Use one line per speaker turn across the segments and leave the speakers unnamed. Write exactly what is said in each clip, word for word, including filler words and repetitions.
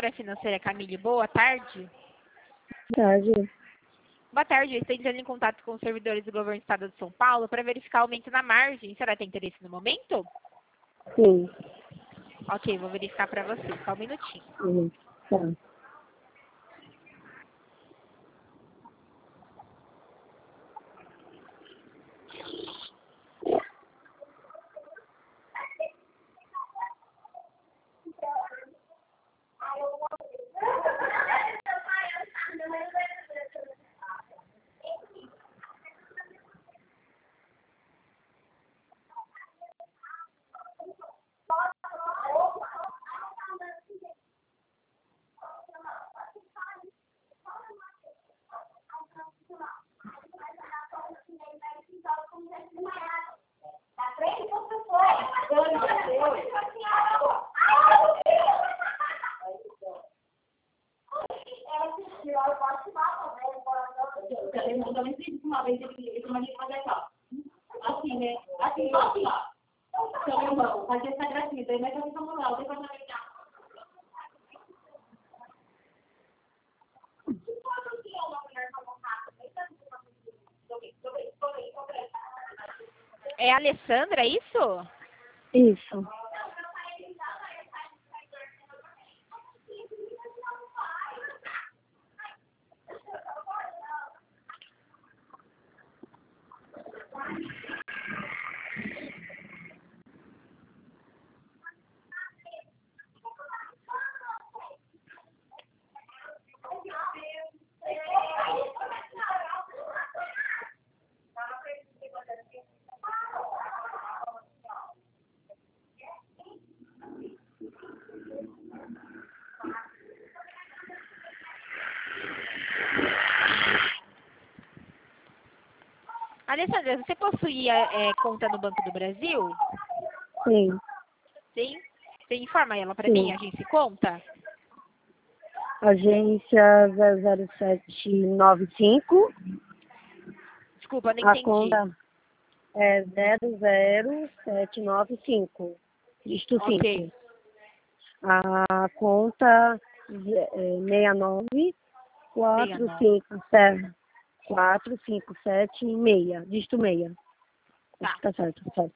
assessora financeira Camille, boa tarde.
Boa tarde.
Boa tarde, eu estou entrando em contato com os servidores do governo do estado de São Paulo para verificar o aumento na margem. A senhora tem interesse no momento?
Sim.
Ok, vou verificar para você, só um minutinho.
Uhum. Tá. Assim, né? Assim, assim, ó. Seu irmão, fazer essa gracinha, daí nós vamos lá, depois nós vamos lá.
É a Alessandra, é isso?
Isso.
Alessandra, você possuía é, conta no Banco do Brasil?
Sim.
Sim? Você informa ela para
Sim.
mim, agência e conta?
Agência zero zero sete nove cinco.
Desculpa, eu não
A
entendi.
conta é zero zero sete nove cinco. Isto
Ok.
cinco. A conta é seis nove quatro cinco sete quatro cinco sete seis. Dígito seis.
Tá.
Acho que tá certo, tá certo.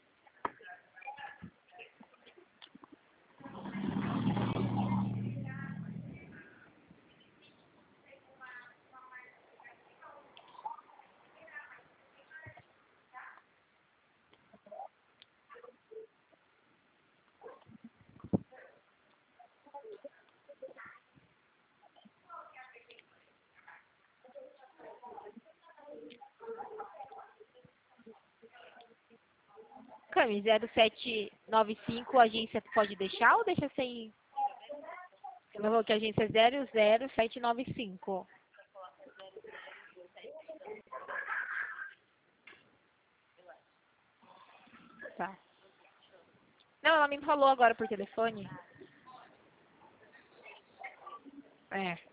Cami, zero sete nove cinco, a agência pode deixar ou deixa sem... Você falou que a agência é zero zero sete nove cinco. Tá. Não, ela me falou agora por telefone. É.